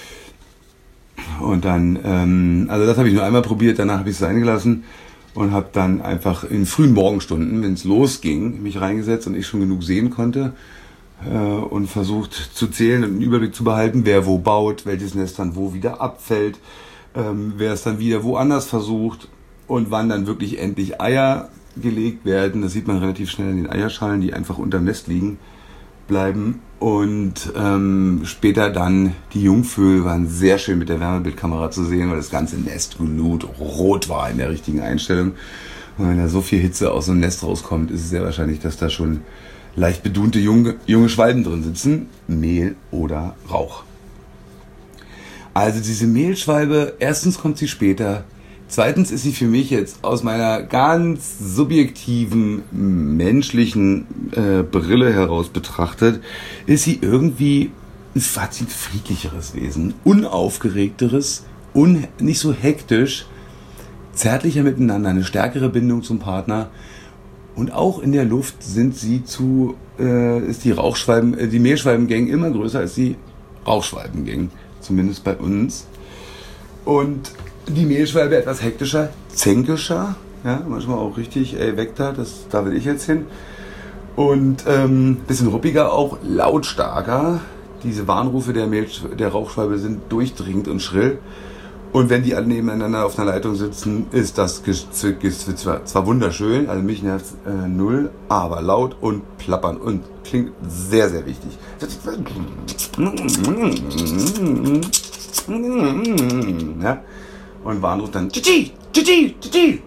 Und dann, ähm, also das habe ich nur einmal probiert, danach habe ich es sein gelassen und habe dann einfach in frühen Morgenstunden, wenn es losging, mich reingesetzt und ich schon genug sehen konnte äh, und versucht zu zählen und einen Überblick zu behalten, wer wo baut, welches Nest dann wo wieder abfällt, ähm, wer es dann wieder woanders versucht und wann dann wirklich endlich Eier gelegt werden. Das sieht man relativ schnell in den Eierschalen, die einfach unterm Nest liegen bleiben. Und ähm, später dann die Jungvögel waren sehr schön mit der Wärmebildkamera zu sehen, weil das ganze Nest glutrot war in der richtigen Einstellung. Und wenn da so viel Hitze aus so einem Nest rauskommt, ist es sehr wahrscheinlich, dass da schon leicht bedunte junge, junge Schwalben drin sitzen. Mehl oder Rauch. Also diese Mehlschwalbe, erstens kommt sie später. Zweitens ist sie für mich jetzt aus meiner ganz subjektiven menschlichen äh, Brille heraus betrachtet, ist sie irgendwie ein Fazit friedlicheres Wesen, unaufgeregteres, un, nicht so hektisch, zärtlicher miteinander, eine stärkere Bindung zum Partner und auch in der Luft sind sie zu, äh, ist die Rauchschwalben, äh, die Mehlschwalbengang immer größer als die Rauchschwalbengang, zumindest bei uns. Und die Mehlschwalbe etwas hektischer, zänkischer, ja, manchmal auch richtig, ey, weg da, das, da will ich jetzt hin. Und ähm, bisschen ruppiger, auch lautstarker. Diese Warnrufe der, Mehlsch- der Rauchschwalbe sind durchdringend und schrill. Und wenn die alle nebeneinander auf einer Leitung sitzen, ist das Gezwitscher zwar wunderschön, also mich nervt äh, null, aber laut und plappern und klingt sehr, sehr wichtig. Ja. Und Warnruf dann Titi, Titi, Titi.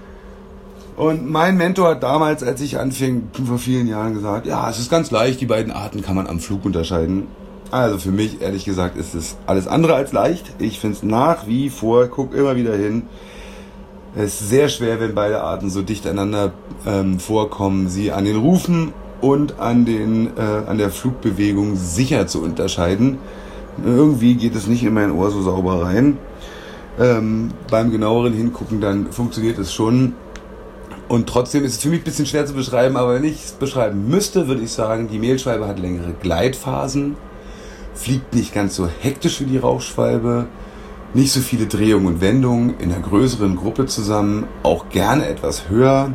Und mein Mentor hat damals, als ich anfing, vor vielen Jahren gesagt, ja, es ist ganz leicht, die beiden Arten kann man am Flug unterscheiden. Also für mich, ehrlich gesagt, ist es alles andere als leicht. Ich finde es nach wie vor, guck immer wieder hin. Es ist sehr schwer, wenn beide Arten so dicht aneinander ähm, vorkommen, sie an den Rufen und an, den, äh, an der Flugbewegung sicher zu unterscheiden. Irgendwie geht es nicht in mein Ohr so sauber rein. Ähm, beim genaueren Hingucken dann funktioniert es schon. Und trotzdem ist es für mich ein bisschen schwer zu beschreiben, aber wenn ich es beschreiben müsste, würde ich sagen, die Mehlschwalbe hat längere Gleitphasen, fliegt nicht ganz so hektisch wie die Rauchschwalbe, nicht so viele Drehungen und Wendungen, in einer größeren Gruppe zusammen, auch gerne etwas höher.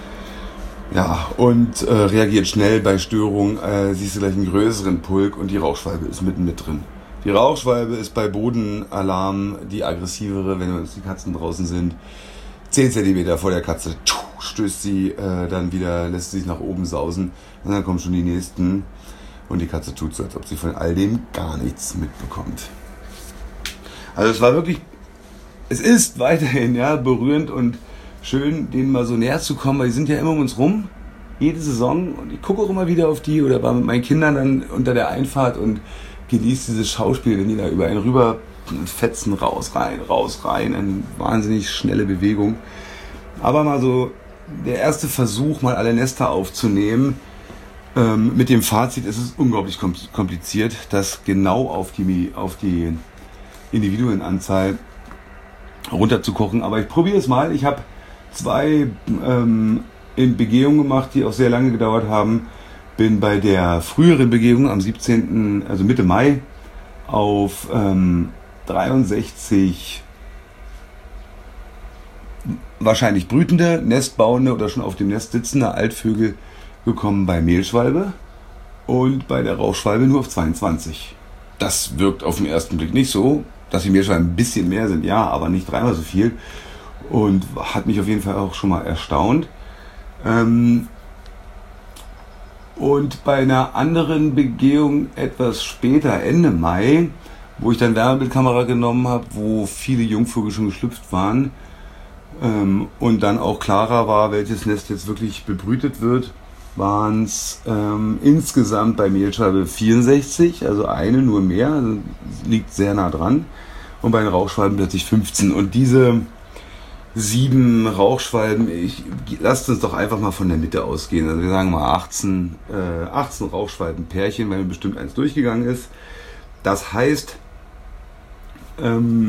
Ja, und äh, reagiert schnell bei Störungen, äh, siehst du gleich einen größeren Pulk und die Rauchschwalbe ist mitten mit drin. Die Rauchschwalbe ist bei Bodenalarm die aggressivere, wenn uns die Katzen draußen sind. zehn Zentimeter vor der Katze stößt sie äh, dann wieder, lässt sie sich nach oben sausen und dann kommen schon die nächsten und die Katze tut so, als ob sie von all dem gar nichts mitbekommt. Also es war wirklich, es ist weiterhin ja berührend und schön, denen mal so näher zu kommen, weil die sind ja immer um uns rum, jede Saison und ich gucke auch immer wieder auf die oder war mit meinen Kindern dann unter der Einfahrt und genießt dieses Schauspiel, wenn die da über einen rüber fetzen, raus, rein, raus, rein, eine wahnsinnig schnelle Bewegung. Aber mal so der erste Versuch, mal alle Nester aufzunehmen, ähm, mit dem Fazit ist es unglaublich kompliziert, das genau auf die, auf die Individuenanzahl runterzukochen. Aber ich probiere es mal. Ich habe zwei ähm, in Begehungen gemacht, die auch sehr lange gedauert haben. Bin bei der früheren Begehung am siebzehnten, also Mitte Mai, auf ähm, dreiundsechzig wahrscheinlich brütende, nestbauende oder schon auf dem Nest sitzende Altvögel gekommen bei Mehlschwalbe und bei der Rauchschwalbe nur auf zweiundzwanzig. Das wirkt auf den ersten Blick nicht so, dass die Mehlschwalben ein bisschen mehr sind, ja, aber nicht dreimal so viel und hat mich auf jeden Fall auch schon mal erstaunt. Ähm, Und bei einer anderen Begehung etwas später, Ende Mai, wo ich dann Wärmebildkamera genommen habe, wo viele Jungvögel schon geschlüpft waren ähm, und dann auch klarer war, welches Nest jetzt wirklich bebrütet wird, waren es ähm, insgesamt bei Mehlschwalbe vierundsechzig, also eine nur mehr, also liegt sehr nah dran. Und bei den Rauchschwalben plötzlich fünfzehn. Und diese sieben Rauchschwalben, ich lasst uns doch einfach mal von der Mitte ausgehen. Also wir sagen mal achtzehn, äh, achtzehn Rauchschwalben-Pärchen, weil mir bestimmt eins durchgegangen ist. Das heißt, ähm,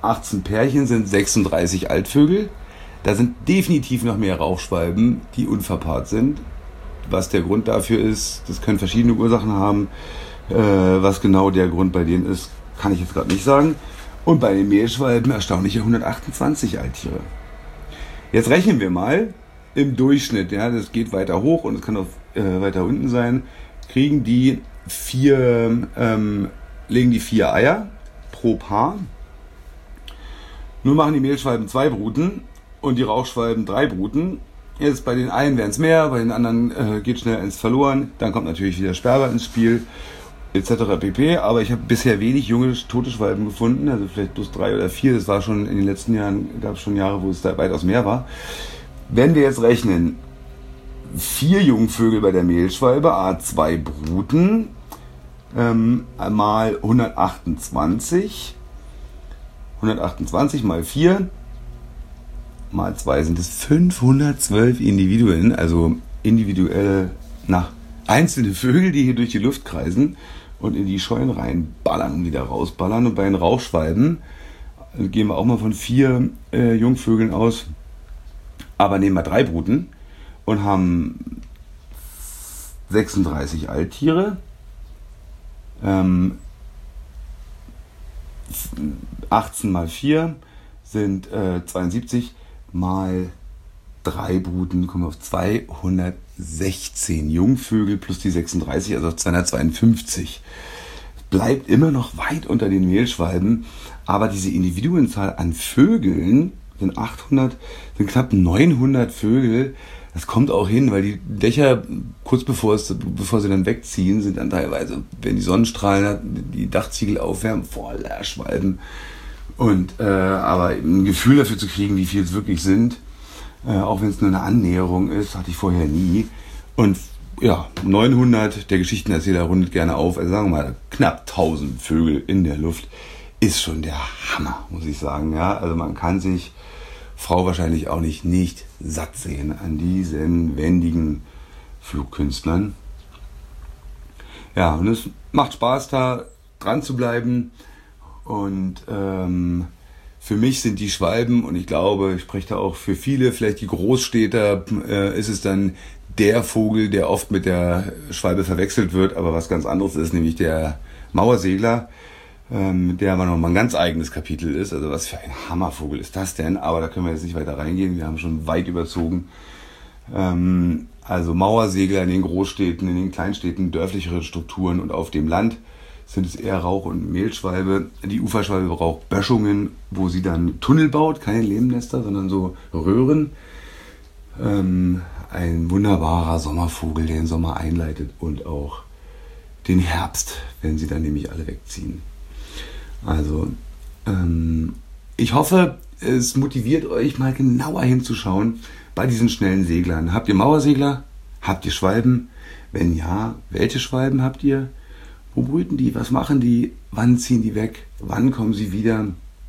achtzehn Pärchen sind sechsunddreißig Altvögel. Da sind definitiv noch mehr Rauchschwalben, die unverpaart sind. Was der Grund dafür ist, das können verschiedene Ursachen haben. Äh, was genau der Grund bei denen ist, kann ich jetzt gerade nicht sagen. Und bei den Mehlschwalben erstaunliche hundertachtundzwanzig Alttiere. Jetzt rechnen wir mal im Durchschnitt, ja, das geht weiter hoch und es kann auch äh, weiter unten sein, kriegen die vier, ähm, legen die vier Eier pro Paar. Nur machen die Mehlschwalben zwei Bruten und die Rauchschwalben drei Bruten. Jetzt bei den einen werden es mehr, bei den anderen äh, geht schnell eins verloren. Dann kommt natürlich wieder Sperber ins Spiel, et cetera pp. Aber ich habe bisher wenig junge tote Schwalben gefunden, also vielleicht bloß drei oder vier. Das war schon in den letzten Jahren, gab es schon Jahre, wo es da weitaus mehr war. Wenn wir jetzt rechnen, vier Jungvögel bei der Mehlschwalbe, a zwei Bruten, ähm, mal hundertachtundzwanzig. hundertachtundzwanzig mal vier mal zwei sind es fünfhundertzwölf Individuen, also individuelle, nach einzelne Vögel, die hier durch die Luft kreisen und in die Scheunen reinballern und wieder rausballern. Und bei den Rauchschwalben gehen wir auch mal von vier äh, Jungvögeln aus, aber nehmen wir drei Bruten und haben sechsunddreißig Alttiere, ähm, achtzehn mal vier sind äh, zweiundsiebzig, mal drei Bruten, kommen wir auf zweihundertsechzehn Jungvögel plus die sechsunddreißig, also auf zweihundertzweiundfünfzig. Bleibt immer noch weit unter den Mehlschwalben, aber diese Individuenzahl an Vögeln sind achthundert, sind knapp neunhundert Vögel. Das kommt auch hin, weil die Dächer, kurz bevor, es, bevor sie dann wegziehen, sind dann teilweise, wenn die Sonnenstrahlen die Dachziegel aufwärmen, voller Schwalben. Und, äh, aber ein Gefühl dafür zu kriegen, wie viel es wirklich sind, äh, auch wenn es nur eine Annäherung ist, hatte ich vorher nie. Und ja, neunhundert, der Geschichtenerzähler rundet gerne auf, also sagen wir mal knapp tausend Vögel in der Luft, ist schon der Hammer, muss ich sagen. Ja, also man kann sich, Frau wahrscheinlich auch nicht, nicht satt sehen an diesen wendigen Flugkünstlern. Ja, und es macht Spaß, da dran zu bleiben. Und ähm, für mich sind die Schwalben, und ich glaube, ich spreche da auch für viele, vielleicht die Großstädter, äh, ist es dann der Vogel, der oft mit der Schwalbe verwechselt wird, aber was ganz anderes ist, nämlich der Mauersegler, ähm, der aber nochmal ein ganz eigenes Kapitel ist. Also was für ein Hammervogel ist das denn? Aber da können wir jetzt nicht weiter reingehen, wir haben schon weit überzogen. Ähm, also Mauersegler in den Großstädten, in den Kleinstädten, dörflichere Strukturen und auf dem Land sind es eher Rauch- und Mehlschwalbe. Die Uferschwalbe braucht Böschungen, wo sie dann Tunnel baut, keine Lehmnester, sondern so Röhren. Ähm, ein wunderbarer Sommervogel, der den Sommer einleitet und auch den Herbst, wenn sie dann nämlich alle wegziehen. Also, ähm, ich hoffe, es motiviert euch mal genauer hinzuschauen bei diesen schnellen Seglern. Habt ihr Mauersegler? Habt ihr Schwalben? Wenn ja, welche Schwalben habt ihr? Wo brüten die? Was machen die? Wann ziehen die weg? Wann kommen sie wieder?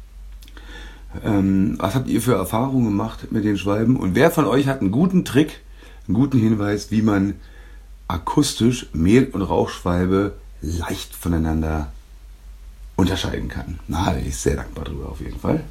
Ähm, was habt ihr für Erfahrungen gemacht mit den Schwalben? Und wer von euch hat einen guten Trick, einen guten Hinweis, wie man akustisch Mehl- und Rauchschwalbe leicht voneinander unterscheiden kann? Na, da bin ich sehr dankbar drüber auf jeden Fall.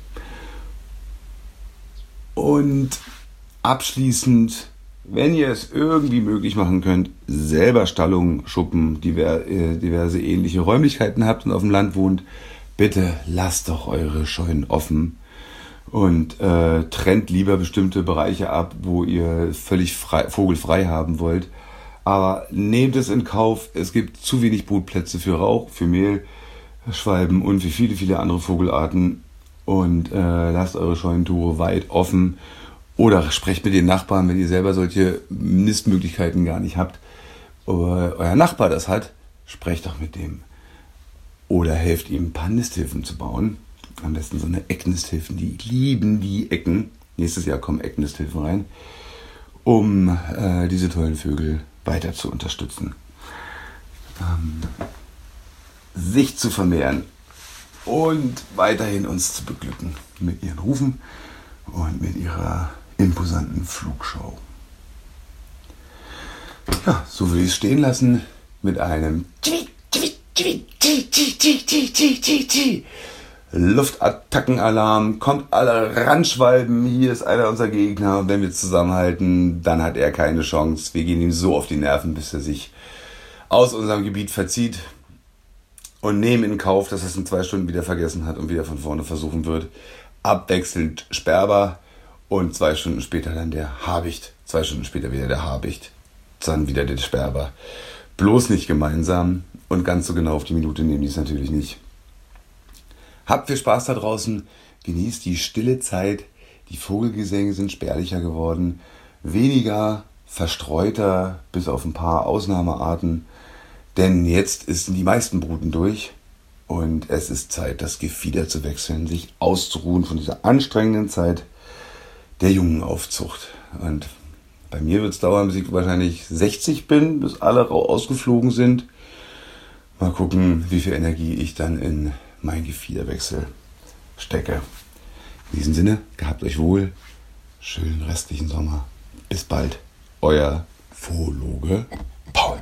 Und abschließend, wenn ihr es irgendwie möglich machen könnt, selber Stallungen, Schuppen, diverse ähnliche Räumlichkeiten habt und auf dem Land wohnt, bitte lasst doch eure Scheunen offen und äh, trennt lieber bestimmte Bereiche ab, wo ihr völlig frei, vogelfrei haben wollt. Aber nehmt es in Kauf, es gibt zu wenig Brutplätze für Rauch, für Mehlschwalben und für viele, viele andere Vogelarten. Und äh, lasst eure Scheunentore weit offen. Oder sprecht mit den Nachbarn, wenn ihr selber solche Nistmöglichkeiten gar nicht habt. Oder euer Nachbar das hat, sprecht doch mit dem. Oder helft ihm, ein paar Nisthilfen zu bauen. Am besten so eine Ecknisthilfen, die lieben die Ecken. Nächstes Jahr kommen Ecknisthilfen rein, um äh, diese tollen Vögel weiter zu unterstützen. Ähm, sich zu vermehren und weiterhin uns zu beglücken mit ihren Rufen und mit ihrer imposanten Flugschau. Ja, so will ich es stehen lassen mit einem Luftattackenalarm, kommt alle ranschwalben, hier ist einer unserer Gegner und wenn wir zusammenhalten, dann hat er keine Chance. Wir gehen ihm so auf die Nerven, bis er sich aus unserem Gebiet verzieht und nehmen in Kauf, dass er es in zwei Stunden wieder vergessen hat und wieder von vorne versuchen wird. Abwechselnd Sperber und zwei Stunden später dann der Habicht, zwei Stunden später wieder der Habicht, dann wieder der Sperber. Bloß nicht gemeinsam und ganz so genau auf die Minute nehmen die es natürlich nicht. Habt viel Spaß da draußen, genießt die stille Zeit, die Vogelgesänge sind spärlicher geworden, weniger verstreuter, bis auf ein paar Ausnahmearten, denn jetzt sind die meisten Bruten durch und es ist Zeit, das Gefieder zu wechseln, sich auszuruhen von dieser anstrengenden Zeit der Jungenaufzucht. Und bei mir wird es dauern, bis ich wahrscheinlich sechzig bin, bis alle ausgeflogen sind. Mal gucken, wie viel Energie ich dann in mein Gefiederwechsel stecke. In diesem Sinne, gehabt euch wohl, schönen restlichen Sommer. Bis bald, euer Fohloge Paul.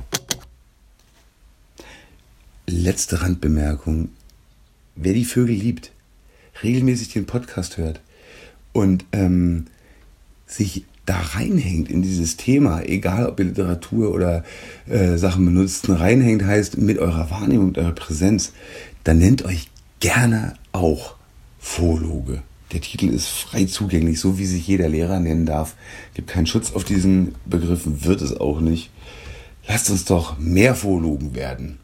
Letzte Randbemerkung. Wer die Vögel liebt, regelmäßig den Podcast hört und ähm, sich da reinhängt in dieses Thema, egal ob ihr Literatur oder äh, Sachen benutzt, reinhängt heißt mit eurer Wahrnehmung, mit eurer Präsenz, dann nennt euch gerne auch Fohloge. Der Titel ist frei zugänglich, so wie sich jeder Lehrer nennen darf. Gibt keinen Schutz auf diesen Begriffen, wird es auch nicht. Lasst uns doch mehr Fohlogen werden.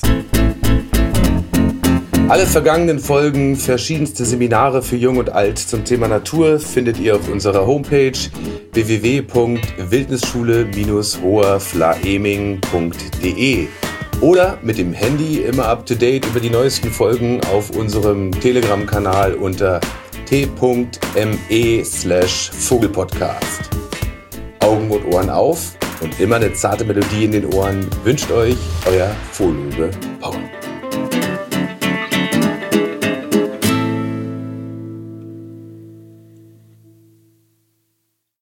Alle vergangenen Folgen, verschiedenste Seminare für Jung und Alt zum Thema Natur findet ihr auf unserer Homepage w w w punkt wildnisschule Bindestrich hoherflaeming punkt de oder mit dem Handy immer up to date über die neuesten Folgen auf unserem Telegram-Kanal unter t.me slash Vogelpodcast. Augen und Ohren auf und immer eine zarte Melodie in den Ohren wünscht euch euer Fohloge Paul.